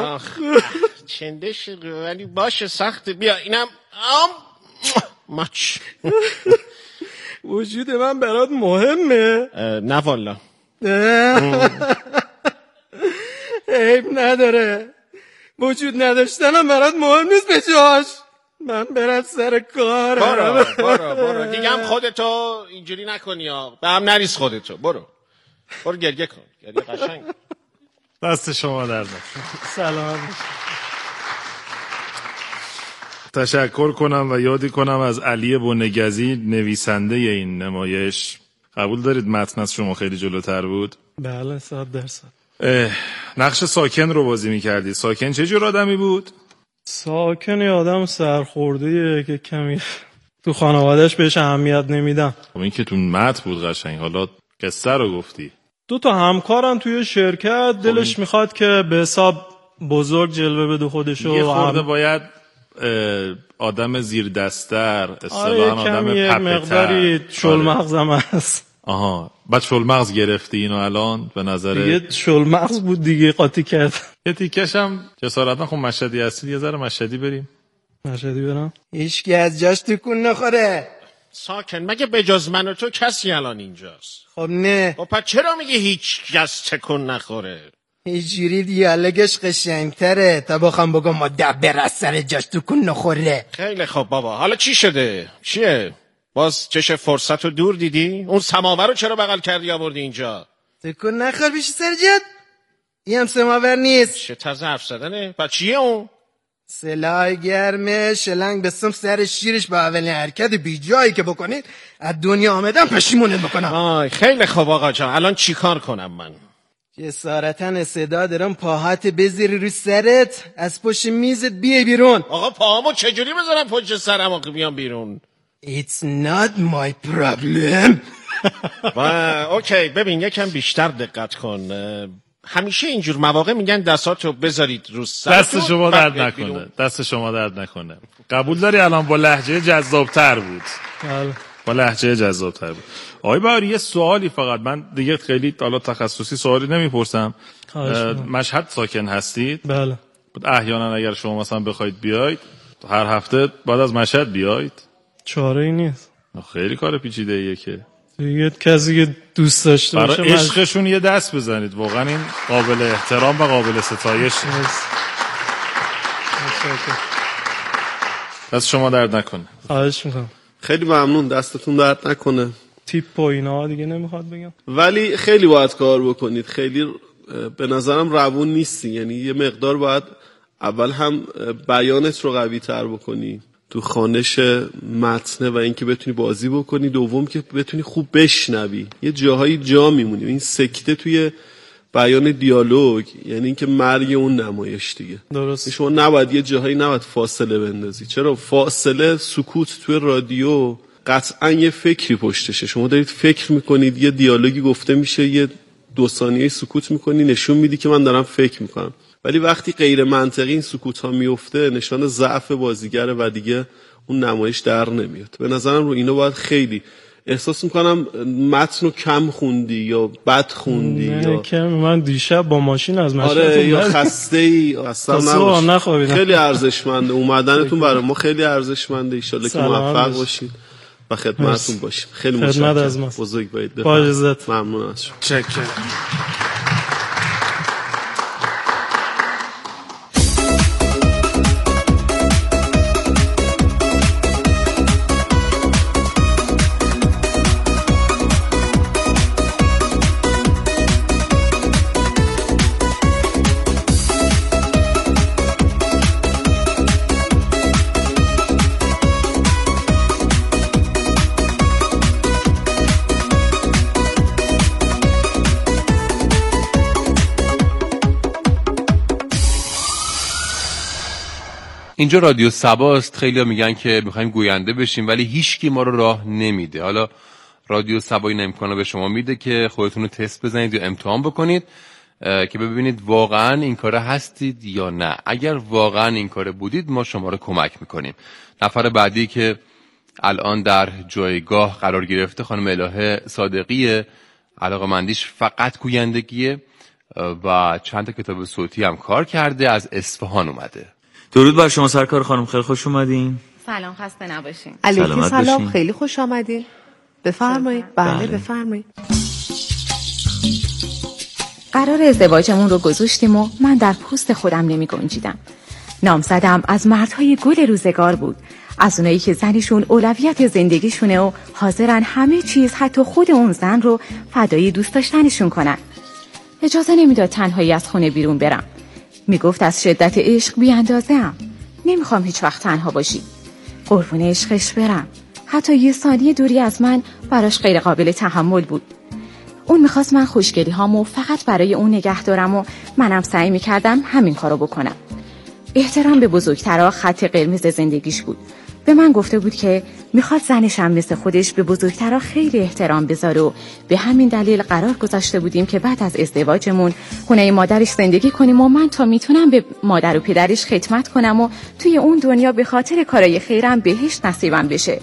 آخ چندش ولی باشه سخته. بیا اینم ماچ. وجود من برات مهمه؟ نه والا. عیب نداره، وجود نداشتنم برات مهم نیست به جاش. من برات سر کار. برو دیگه هم خودتو اینجوری نکنی ها، به هم نریز خودتو. برو گریه کن، گریه قشنگ. دست شما درد. سلام. تشکر کنم و یادی کنم از علی بنگزی نویسنده این نمایش. قبول دارید متن از شما خیلی جلوتر بود؟ بله 100%. نقش ساکن رو بازی میکردی. ساکن چه جور آدمی بود؟ ساکن آدم سرخورده‌ایه که کمی تو خانوادهش بهش اهمیت نمیدم. خب این که تو متن بود قشنگ. حالا قصه رو گفتی. 2 همکارن توی شرکت دلش میخواد که به حساب بزرگ جلوه بده خودشو. یه خورده باید آدم زیر دستر، اصطلاحاً آدم پپتر، مقداری شلمغزم هست. آها بعد شلمغز گرفتی اینو الان به نظر دیگه شلمغز بود دیگه، قاطی کرد. یه تیکش هم جسارتا خب مشهدی هستی، یه ذره مشهدی بریم. مشهدی برم؟ هیچکی از جاش تکون نخوره. ساکن مگه به جز من و تو کسی الان اینجاست؟ خب نه. خب پس چرا میگه هیچ کس تکون نخوره؟ اینجوری دیالوگش قشنگتره تا بخوام بگم مدبر از سر جاش تکون نخوره. خیلی خب بابا، حالا چی شده؟ چیه؟ باز چش فرصت رو دور دیدی؟ اون سماور رو چرا بغل کردی آوردی اینجا؟ تکون نخور بیش سر جد. این هم سماور نیست. چه طرز حرف زدنه؟ پس چیه اون؟ سلاح گرمه شلنگ بسم سر شیرش با اولین حرکت بی جایی که بکنید از دنیا آمدم پشیمونت بکنم. آی خیلی خوب آقا جان، الان چی کار کنم من؟ جسارتن صدا دارم پاهات بذاری رو سرت از پشت میزت بیای بیرون. آقا پاهامو چجوری بذارم پشت سرم آقا بیام بیرون؟ It's not my problem. اوکی ببین یکم بیشتر دقت کن. همیشه اینجور مواقع میگن دستاتو بذارید رو سرتون. دست شما درد نکنه. دست شما درد نکنه. قبول داری الان با لهجه جذاب‌تر بود. بله. با لهجه جذاب‌تر بود. آقای بهاری یه سوالی فقط، من دیگه خیلی حالا تخصصی سوالی نمیپرسم. مشهد ساکن هستید؟ بله. احیانا اگر شما مثلا بخواید بیاید هر هفته بعد از مشهد بیاید؟ چاره‌ای نیست. خیلی کار پیچیده‌ایه که دیگه کسی که دوست داشته باشه برای عشقشون یه دست بزنید. واقعا این قابل احترام و قابل ستایش. دست شما درد نکنه. خواهش میکنم. خیلی ممنون، دستتون درد نکنه. تیپ و اینا دیگه نمیخواد بگم، ولی خیلی باید کار بکنید. خیلی به نظرم روون نیستی. یعنی یه مقدار باید اول هم بیانت رو قوی تر بکنی تو خوانش متنه و اینکه بتونی بازی بکنی، دوم که بتونی خوب بشنوی. یه جاهایی جا میمونی. این سکته توی بیان دیالوگ یعنی اینکه مرگ اون نمایش دیگه. درست. شما نباید یه جاهایی نباید فاصله بندازی. چرا فاصله؟ سکوت توی رادیو قطعا یه فکری پشتشه. شما دارید فکر میکنید، یه دیالوگی گفته میشه، یه 2 ثانیه سکوت میکنی، نشون میدی که من دارم فکر میکنم. ولی وقتی غیر منطقی این سکوت ها میفته نشان ضعف بازیگره و دیگه اون نمایش در نمیاد. به نظرم رو اینو باید خیلی احساس میکنم متن رو کم خوندی یا بد خوندی یا کم. من دیشب با ماشین از مشهد یا خسته‌ای اصلا نخوابیدم. خیلی ارزشمنده اومدنتون برای ما، خیلی ارزشمنده. ان شاءالله که موفق باشید و خدمتتون باشیم. خیلی متشکرم. بزرگ باید. ممنون از شما. چکر. اینجا رادیو سباست. خیلی میگن که میخوایم گوینده بشیم ولی هیچکی ما رو راه نمیده. حالا رادیو سبا این امکانو به شما میده که خودتون رو تست بزنید یا امتحان بکنید که ببینید واقعا این کاره هستید یا نه. اگر واقعا این کاره بودید ما شما رو کمک میکنیم. نفر بعدی که الان در جایگاه قرار گرفته خانم الهه صادقیه. علاقه‌مندیش فقط گویندگیه و چند تا کتاب صوتی هم کار کرده. از اصفهان اومده. درود بر شما سرکار خانم، خیلی خوش اومدین. سلام، خسته نباشین. علیکم سلام، خیلی خوش آمدین. بفرمایید. بله بفرمایید. قرار ازدواجمون رو گذاشتیم و من در پوست خودم نمی گنجیدم. نامزدم از مردهای گل روزگار بود، از اونایی که زنشون اولویت زندگیشونه و حاضرن همه چیز حتی خود اون زن رو فدای دوست داشتنشون کنن. اجازه نمیداد تنهایی از خونه بیرون برم. میگفت از شدت عشق بی اندازه‌ام. نمیخوام هیچ وقت تنها باشی. قربون عشقش برم. حتی یه ثانیه دوری از من براش غیر قابل تحمل بود. اون میخواست من خوشگلی هامو فقط برای اون نگه دارم و منم سعی میکردم همین کارو بکنم. احترام به بزرگترها خط قرمز زندگیش بود. به من گفته بود که میخواد زنشم مثل خودش به بزرگترها خیلی احترام بذاره و به همین دلیل قرار گذاشته بودیم که بعد از ازدواجمون خونه مادرش زندگی کنیم و من تا میتونم به مادر و پدرش خدمت کنم و توی اون دنیا به خاطر کارای خیرم بهشت نصیبم بشه.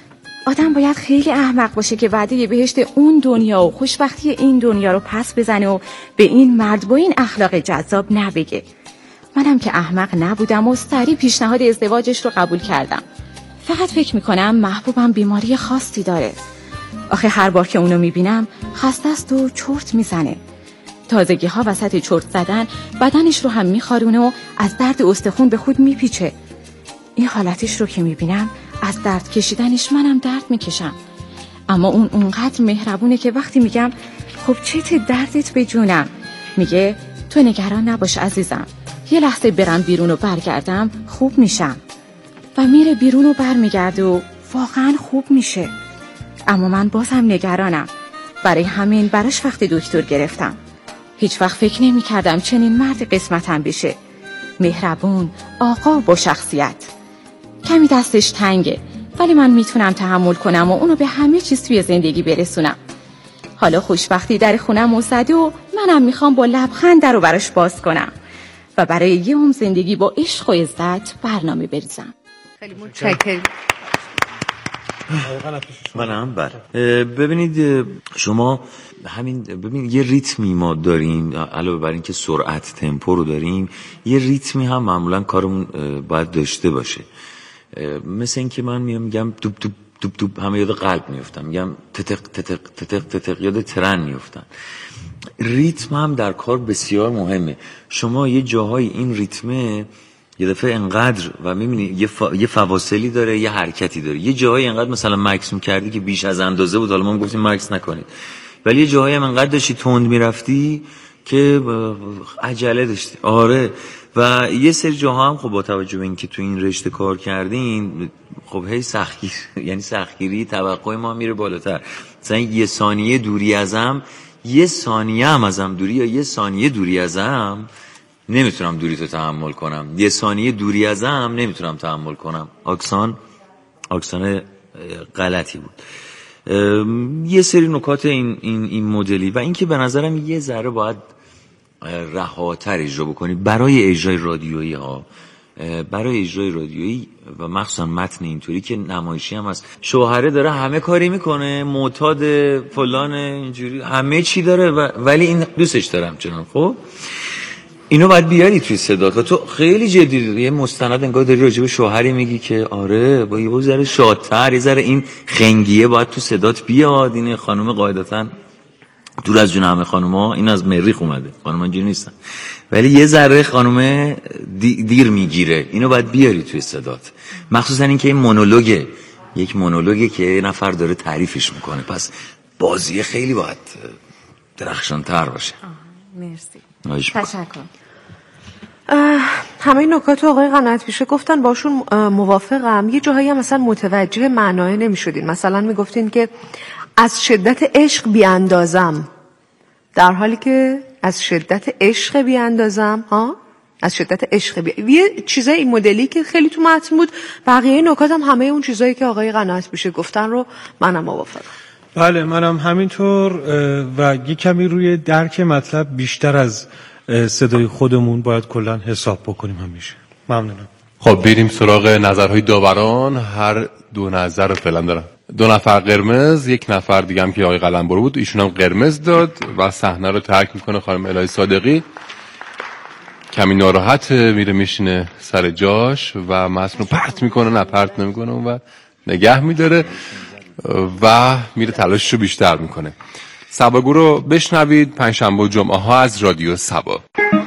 آدم باید خیلی احمق باشه که وعده بهشت اون دنیا و خوشبختی این دنیا رو پس بزنه و به این مرد با این اخلاق جذاب نبگه. منم که احمق نبودم و سریع پیشنهاد ازدواجش رو قبول کردم. فقط فکر میکنم محبوبم بیماری خاصی داره. آخه هر بار که اونو میبینم خسته است و چرت میزنه. تازگی ها وسط چرت زدن بدنش رو هم میخارونه و از درد استخون به خود میپیچه. این حالتش رو که میبینم از درد کشیدنش منم درد میکشم. اما اون اونقدر مهربونه که وقتی میگم خب چته دردت به جونم، میگه تو نگران نباش عزیزم، یه لحظه برم بیرون و برگردم خوب میشم. و میره بیرون و برمیگرده و واقعا خوب میشه. اما من بازم نگرانم. برای همین براش وقت دکتر گرفتم. هیچ وقت فکر نمی کردم چنین مرد قسمتم بشه. مهربون، آقا با شخصیت. کمی دستش تنگه ولی من میتونم تحمل کنم و اونو به همه چیز توی زندگی برسونم. حالا خوشبختی در خونم زده و منم میخوام با لبخند در رو براش باز کنم و برای یه عمر زندگی با عشق و عزت برنامه بریزم. خیلی متشکرم. منم ببینید شما همین ببینید یه ریتمی ما داریم، علاوه بر این که سرعت تمپو رو داریم، یه ریتمی هم معمولا کارمون باید داشته باشه. مثل این که من میگم دوب دوب دوب دوب همه یاد قلب میفتم، میگم تتق تتق تتق تتق یاد ترن میفتن. ریتم هم در کار بسیار مهمه. شما یه جاهای این ریتمه یه دفعه انقدر و میبینی یه فواصلی داره، یه حرکتی داره. یه جاهای انقدر مثلا مکس میکردی که بیش از اندازه بود، حالا ما گفتیم مکس نکنید، ولی یه جاهای هم انقدر داشتی تند میرفتی که عجله داشتی. آره. و یه سری جاها هم خب با توجه به اینکه تو این رشته کار کردین خب هی سختگیر یعنی سختگیری توقع ما میره بالاتر. مثلا یه ثانیه دوری ازم، یه ثانیه هم ازم دوری یا یه ثانیه دوری ازم نمیتونم دوری تو تحمل کنم، یه ثانیه دوری ازم نمیتونم تحمل کنم. آکسان غلطی بود. یه سری نکات این مدلی و اینکه به نظرم یه ذره باید رهاتر اجرا بکنی برای اجرای رادیویی ها، برای اجرای رادیویی و مخصوصا متن اینطوری که نمایشی هم هست. شوهره داره همه کاری میکنه، معتاد فلان اینجوری همه چی داره ولی این دوستش دارم چنان. خب اینو باید بیاری توی صدات و تو خیلی جدی یه مستند انگار داری راجع به شوهری میگی که آره با یه ذره شادتر، یه ذره این خنگیه باید تو صدات بیاد. این خانم قاعدتاً دور از جون همه خانوما، این از مریخ اومده، خانوما اینجوری نیستن، ولی یه ذره خانومه دیر میگیره. اینو باید بیاری توی صدات، مخصوصا اینکه این مونولوگه، یک مونولوگه که یه نفر داره تعریفش میکنه، پس بازی خیلی باید درخشان‌تر باشه. مرسی. تشکر. همه این نکات آقای قناعت پیشه گفتن، باشون موافقم. یه جاهایی هم مثلا متوجه معنای نمیشدین، مثلا میگفتین که از شدت عشق بیاندازم، در حالی که از شدت عشق بیاندازم از شدت عشق یه چیزای این مدلی که خیلی تو متن بود. بقیه نکات هم همه اون چیزایی که آقای قناعت پیشه گفتن رو منم موافقم. بله منم همینطور و یه کمی روی درک مطلب بیشتر از صدای خودمون باید کلا حساب بکنیم همیشه. ممنونم. خب بریم سراغ نظرهای داوران. هر دو نظر رو فعلا دارم. 2 نفر قرمز، 1 نفر دیگه هم که آقای قلمبر بود، ایشون هم قرمز داد و صحنه رو ترک میکنه خانم الهی صادقی. کمی ناراحته، میره میشینه سر جاش و متن رو پرت میکنه، نه پرت نمیکنه و نگه میداره و میره تلاشش رو بیشتر میکنه. سباگو رو بشنوید پنجشنبه و جمعه ها از رادیو سبا.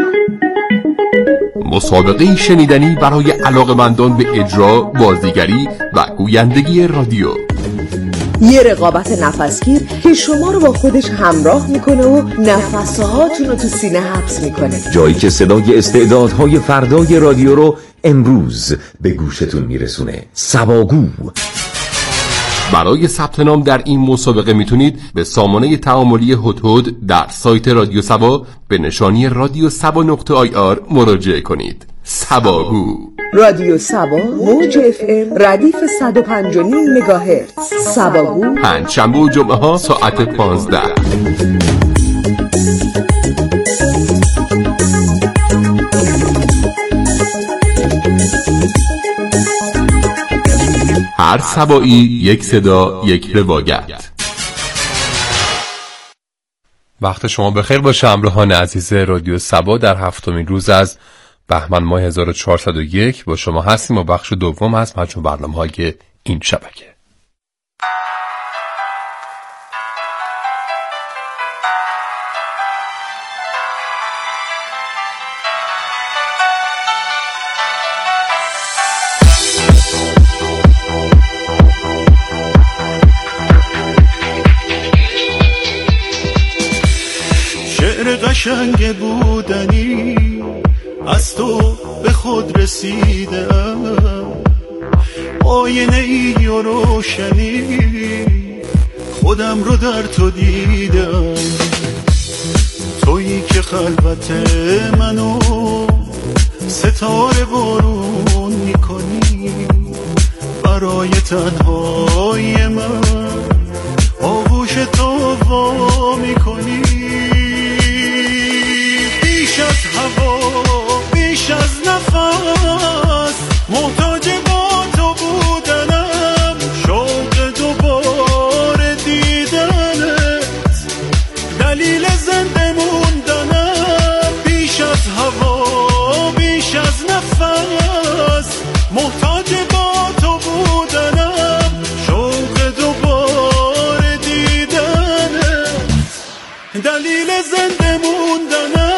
مسابقه شنیدنی برای علاقه‌مندان به اجرا، بازیگری و گویندگی رادیو. یه رقابت نفسگیر که شما رو با خودش همراه میکنه و نفسهاتون رو تو سینه حبس میکنه. جایی که صدای استعدادهای فردای رادیو رو امروز به گوشتون میرسونه. سباگو. برای ثبت نام در این مسابقه میتونید به سامانه تعاملی هدهد در سایت رادیو سبا به نشانی radiosaba.ir مراجعه کنید. سباگو. رادیو سبا، موج FM، ردیف 105.5 مگاهرتز. سباگو، پنجشنبه و جمعه ها ساعت 15. هر سبایی یک صدا، یک روایت. وقت شما بخیر باشه همراهان عزیز رادیو سبا. در 7مین روز از بهمن ماه 1401 با شما هستیم و بخش دوم از مجموع برنامه‌های این شبکه. قشنگ بودنی از تو به خود رسیدم، آینه ای و روشنی خودم رو در تو دیدم. تویی که خلوت منو ستاره بارون میکنی، برای تنهای من آغوش تو وا میکنی. بیش از هوا، بیش از نفس، محتاج با تو بودنم، شوق دوباره دیدنت، دلیل زنده موندنم. بیش از هوا، بیش از نفس، محتاج با تو بودنم، شوق دوباره دیدنت، دلیل زنده موندنم.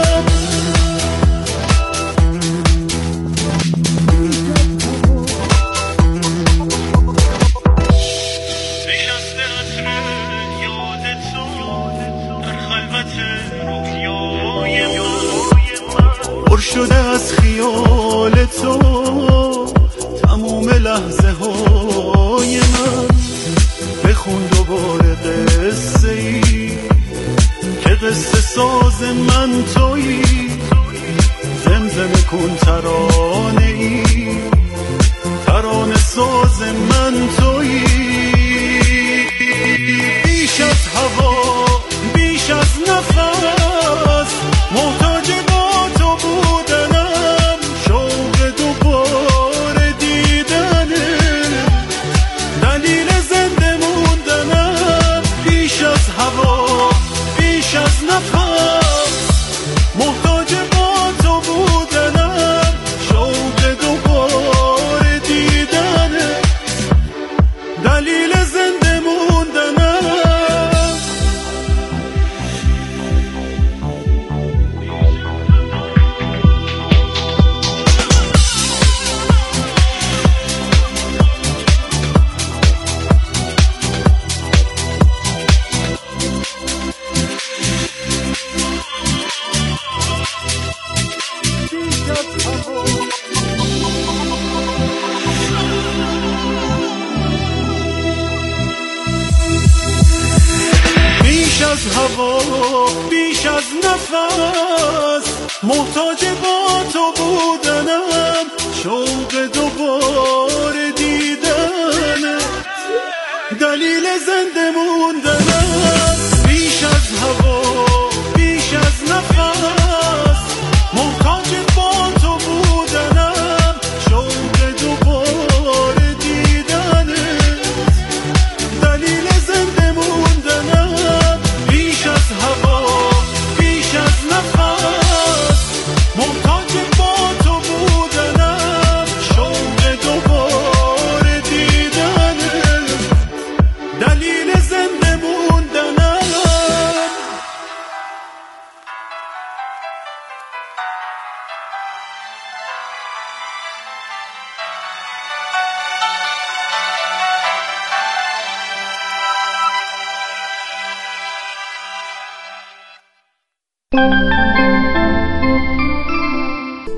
شده از خیال تو تموم لحظه های من. بخون دوباره قصه ای که قصه ساز من تویی، زمزمه کن ترانه ای، ترانه ساز من تویی. بیش از هوا، بیش از نفس، محتاج با تو بودنم، شوق دوباره دیدنه، دلیل زنده موندنم. بیش از هوا، بیش از نفس، محتاج با تو بودنم، شوق دوباره دیدنه، دلیل زنده موندنم. بیش از هوا، بیش از نفس، محتاج با تو بودنم، شوق دوباره دیدنه، دلیل زنده موندنم. بیش از هوا، بیش از نفس، محتاج با تو بودنم، شوق دوباره دیدنه،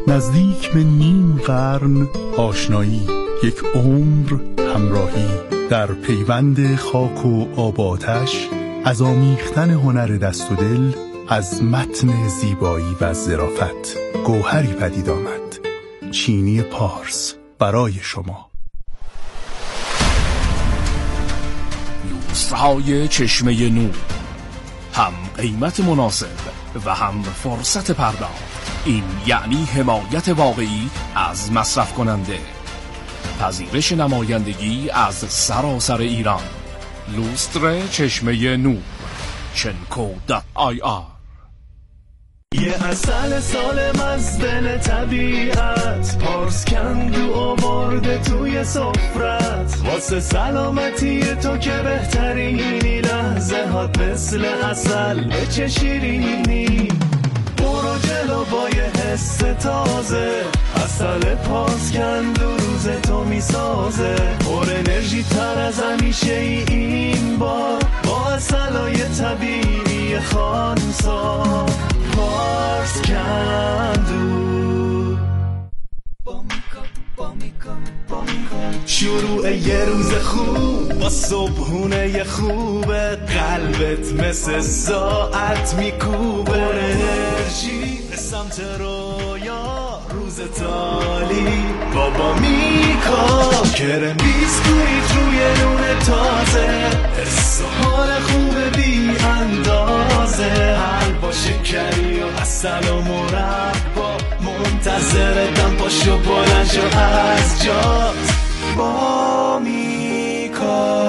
نزدیک به نیم قرن آشنایی، یک عمر همراهی، در پیوند خاک و آب آتش، از آمیختن هنر دست و دل، از متن زیبایی و ظرافت گوهری پدید آمد. چینی پارس برای شما. لوسترهای چشمه نور، هم قیمت مناسب و هم فرصت پرداخت. این یعنی حمایت واقعی از مصرف کننده. پذیرش نمایندگی از سراسر ایران. لوستر چشمه نور، chenko.ir. یه عسل سالم از دل طبیعت، پارس کندو آورده توی سفرت، واسه سلامتی تو که بهترینی، لحظه هات مثل عسل به چه شیرینی. برو جلو با یه حس تازه، عسل پارس کندو روز تو میسازه، پر انرژی تر از همیشه این بار، با عسلای طبیعی خانسا. پارس کندو شروع یه روز خوب با صبحونه خوبه، قلبت مثل ساعت میکوبه، انرژی به سمت رویا، روز تالی بابا میکا، کرم بیسکویت روی نون تازه، حس و حال خوب بی اندازه، حلوا شکری و عسل و مربا، منتظرتم پاشو بلند شو از جات با میکا.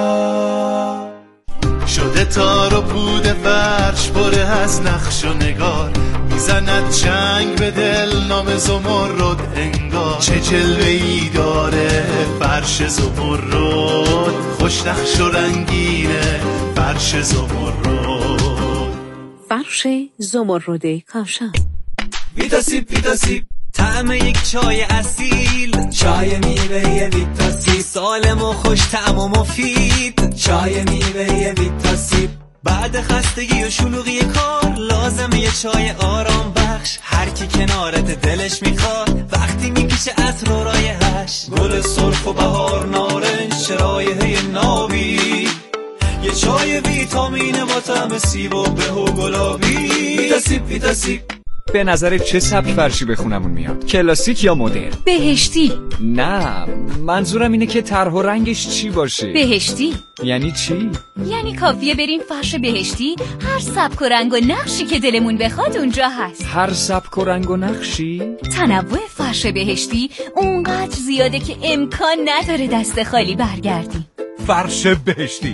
شده تار و پود فرش پره از نقش و نگار، میزند چنگ به دل نام زمرد انگار، چه جلوه‌ای داره فرش زمرد، خوش نقش و رنگینه فرش زمرد. فرش زمرد کاشان. ویتاسیب طعم یک چای اصیل، چای میوه ویتاسیب، سالم و خوش طعم و مفید، چای میوه ویتاسیب. بعد خستگی و شلوغی کار لازمه یه چای آرام بخش، هر کی کنارت دلش میخواد وقتی میکشه عطر و رایحش، گل سرخ و بهار نارنج رایحه نابی، یه چای ویتامین با طعم سیب و به و گلابی. ویتاسیب. به نظر چه سبک فرشی به خونمون میاد؟ کلاسیک یا مدرن؟ بهشتی. نه، منظورم اینه که طرح و رنگش چی باشه. بهشتی یعنی چی؟ یعنی کافیه بریم فرش بهشتی، هر سبک و رنگ و نقشی که دلمون بخواد اونجا هست. هر سبک و رنگ و نقشی؟ تنوع فرش بهشتی اونقدر زیاده که امکان نداره دست خالی برگردیم. فرش بهشتی.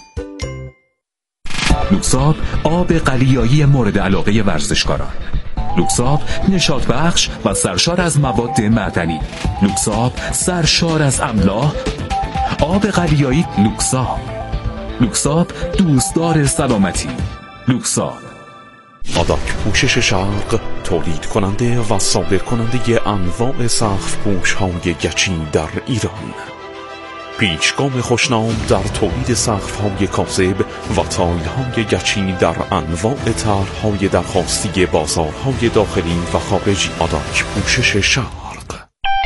لوکساب آب قلیایی مورد علاقه ورزشکاران. لوکساب نشاط بخش و سرشار از مواد معدنی. لوکساب سرشار از املاح. آب قلیایی لوکساب دوستدار سلامتی. لوکساب. آداک پوشش شرق تولید کننده و صادر کننده انواع سقف پوش های گچی در ایران. پیچگام خوشنام در تولید سقف های کاذب و تایل های گچی در انواع طرح‌های درخواستی بازارهای داخلی و خارجی. آداک پوشش شرق.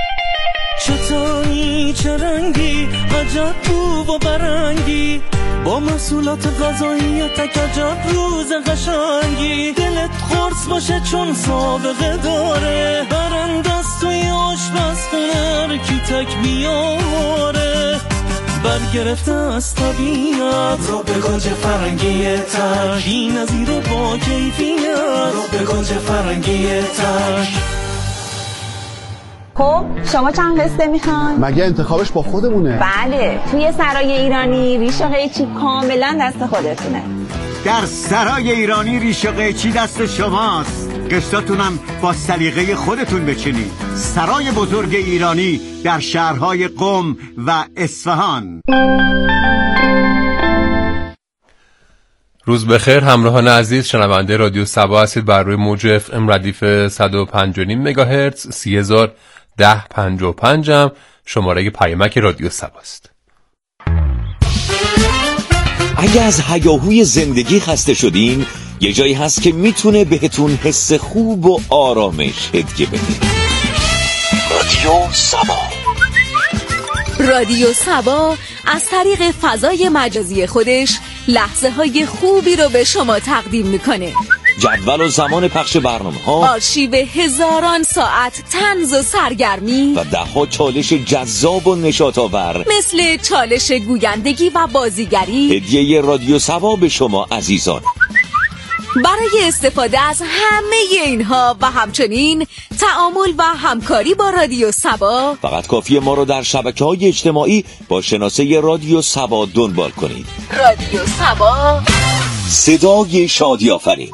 چطوری چه رنگی عجب بو و برنگی، با محصولات غذایی تک عجب روز قشنگی، دلت خورس باشه چون سابقه داره، برندست توی آشپزخونه کی تک بیاره، برگرفته از طبیعت رو به گنج فرنگی تک، بی نظیر با کیفیت رو به گنج فرنگی تک. خب شما چند قسطه میخوان؟ مگه انتخابش با خودمونه؟ بله، توی سرای ایرانی ریش و قیچی کاملا دست خودتونه. در سرای ایرانی ریش و قیچی دست شماست، قسطاتونم با سلیقه خودتون بچینید. سرای بزرگ ایرانی در شهرهای قم و اصفهان. روز بخیر همراهان عزیز، شنونده رادیو سبا هستید. بر روی موج اف ام ردیف 105.5 مگاهرتز 301055 هم شماره پیامک رادیو سبا است. اگه از هیاهوی زندگی خسته شدین، یه جایی هست که میتونه بهتون حس خوب و آرامش هدیه بده. رادیو سبا. رادیو سبا از طریق فضای مجازی خودش لحظه های خوبی رو به شما تقدیم میکنه. جدول و زمان پخش برنامه‌ها، آرشیو هزاران ساعت طنز و سرگرمی و ده‌ها چالش جذاب و نشاط‌آور مثل چالش گویندگی و بازیگری. هدیه رادیو سبا به شما عزیزان. برای استفاده از همه اینها و همچنین تعامل و همکاری با رادیو سبا فقط کافیه ما رو در شبکه‌های اجتماعی با شناسه رادیو سبا دنبال کنید. رادیو سبا، صدای شادی آفرین.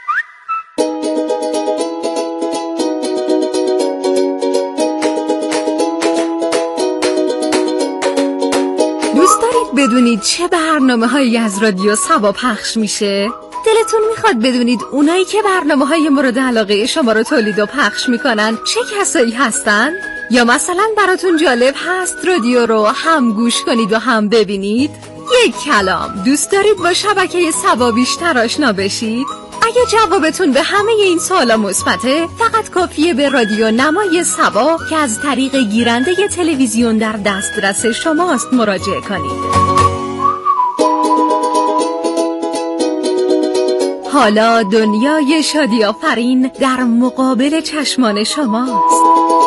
دوست دارید بدونید چه برنامه‌هایی از رادیو سبا پخش میشه؟ دلتون میخواد بدونید اونایی که برنامه‌های مورد علاقه شما رو تولید و پخش میکنن چه کسایی هستن؟ یا مثلا براتون جالب هست رادیو رو هم گوش کنید و هم ببینید؟ یک کلام، دوست دارید با شبکه سبا بیشتر آشنا بشید؟ اگه جوابتون به همه این سوالا مثبته، فقط کافیه به رادیو نمای سبا که از طریق گیرنده تلویزیون در دسترس شماست مراجعه کنید. حالا دنیای شادی آفرین در مقابل چشمان شماست.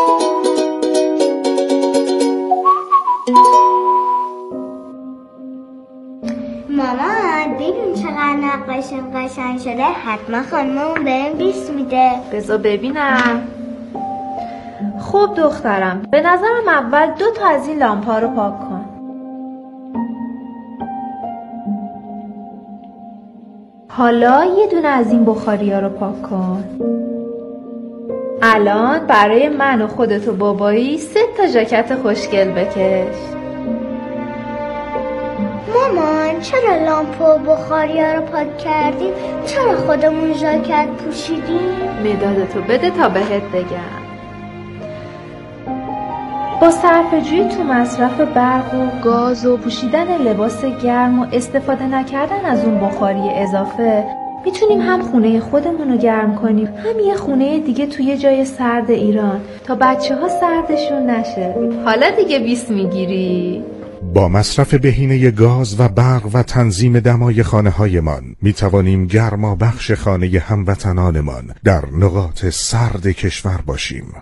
مامان ببین چقدر نقاشیم قشنگ شده، حتما خانممون بهم 20 میده. بذار ببینم. خب دخترم، به نظرم اول 2 تا از این لامپا رو پاک کن. حالا یه دونه از این بخاریا رو پاک کن. الان برای من و خودت و بابایی 3 تا ژاکت خوشگل بکش. مامان چرا لامپ و بخاریا رو پاک کردیم؟ چرا خودمون ژاکت پوشیدیم؟ مدادتو بده تا بهت بگم. با صرفه‌جویی تو مصرف برق و گاز و پوشیدن لباس گرم و استفاده نکردن از اون بخاری اضافه میتونیم هم خونه خودمون رو گرم کنیم، هم یه خونه دیگه توی جای سرد ایران تا بچه‌ها سردشون نشه. حالا دیگه 20 میگیری؟ با مصرف بهینه گاز و برق و تنظیم دمای خانه‌هایمان میتوانیم گرما بخش خانه هموطنانمان در نقاط سرد کشور باشیم.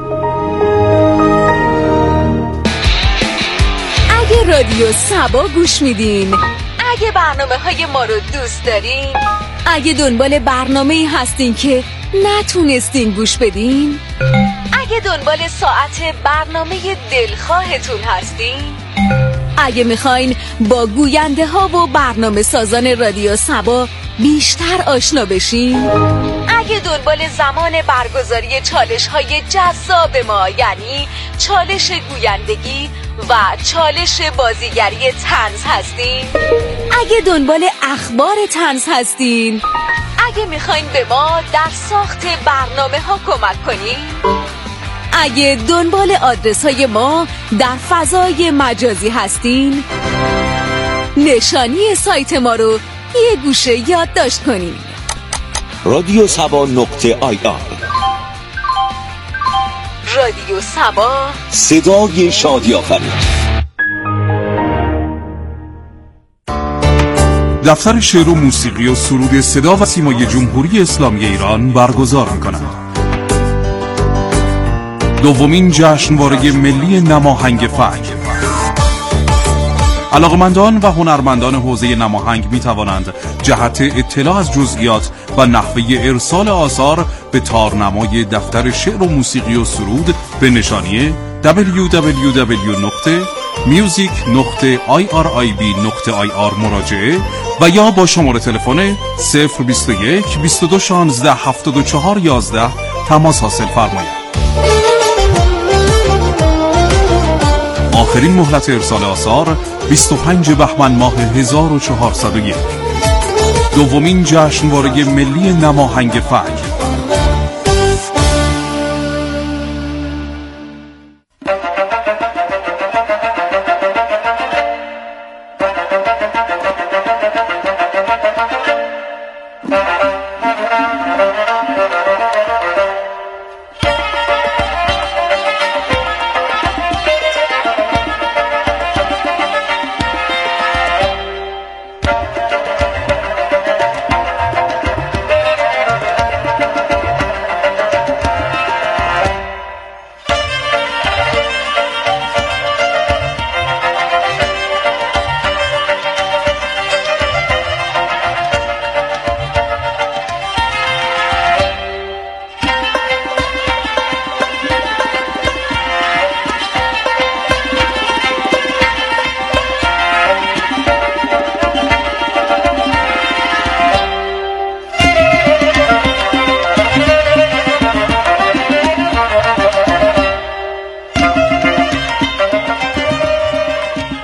اگه رادیو سبا گوش میدین، اگه برنامه‌های ما رو دوست دارین، اگه دنبال برنامه‌ای هستین که نتونستین گوش بدین، اگه دنبال ساعت برنامه دلخواهتون هستین، اگه میخواین با گوینده ها و برنامه سازان رادیو سبا بیشتر آشنا بشین، اگه دنبال زمان برگزاری چالش های جذاب ما یعنی چالش گویندگی و چالش بازیگری طنز هستین، اگه دنبال اخبار طنز هستین، اگه میخواین به ما در ساخت برنامه ها کمک کنین، اگه دنبال آدرس های ما در فضای مجازی هستین، نشانی سایت ما رو یه گوشه یادداشت کنین: رادیو سبا.ir. رادیو سبا، صدای شادی آفرین. دفتر شعر و موسیقی و سرود صدا و سیمای جمهوری اسلامی ایران برگزار می‌کند دومین جشنواره ملی نماهنگ فجر. علاقمندان و هنرمندان حوزه نماهنگ می توانند جهت اطلاع از جزئیات و نحوه ارسال آثار به تارنمای دفتر شعر و موسیقی و سرود به نشانی www.music.irib.ir مراجعه و یا با شماره تلفن 021 22 16 74 11 تماس حاصل فرمایید. آخرین مهلت ارسال آثار 25 بهمن ماه 1401. دومین جشنواره ملی نماهنگ فجر.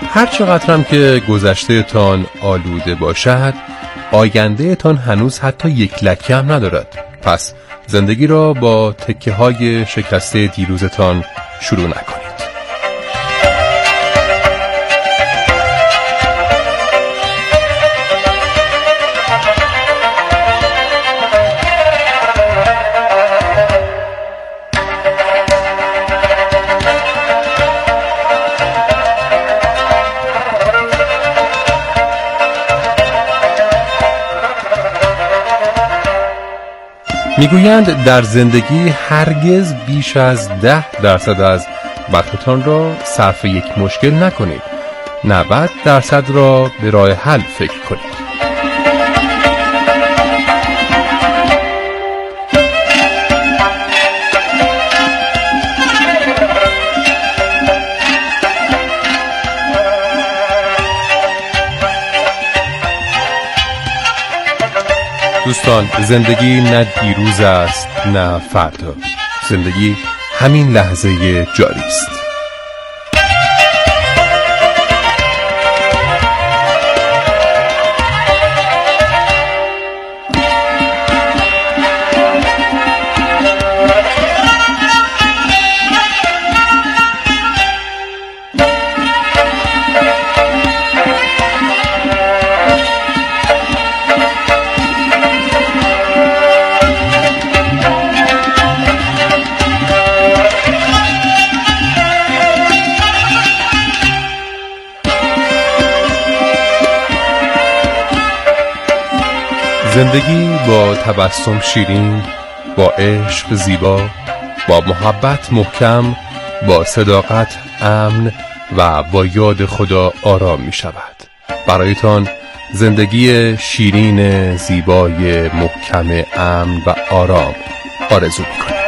هر چقدر هم که گذشته تان آلوده باشد، آینده تان هنوز حتی یک لکه هم ندارد. پس زندگی را با تکه های شکسته دیروزتان شروع نکنید. میگویند در زندگی هرگز بیش از 10% از وقتتان را صرف یک مشکل نکنید. 90% را به راه حل فکر کنید. دوستان، زندگی نه دیروز است نه فردا. زندگی همین لحظه جاری است. زندگی با تبسم شیرین، با عشق زیبا، با محبت محکم، با صداقت امن و با یاد خدا آرام می شود. برایتان زندگی شیرین، زیبای، محکم، امن و آرام آرزو می کنم.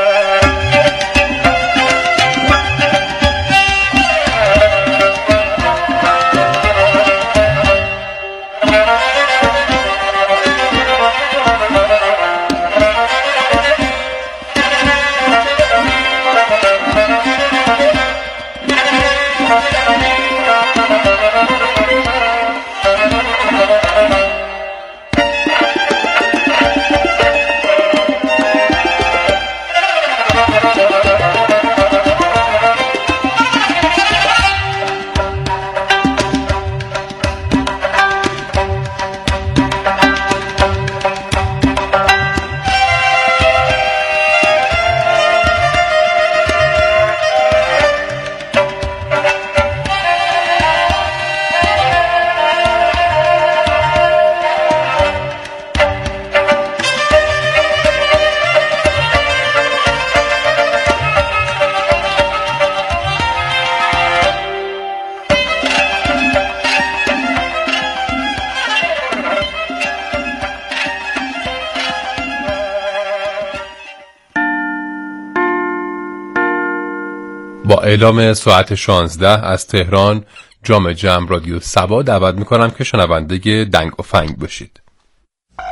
با اعلام ساعت 16 از تهران جام جم رادیو سبا دعوت میکنم که شنونده دنگ و فنگ باشید.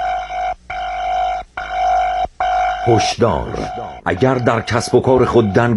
هشدار: اگر در کسب و کار خود دنگ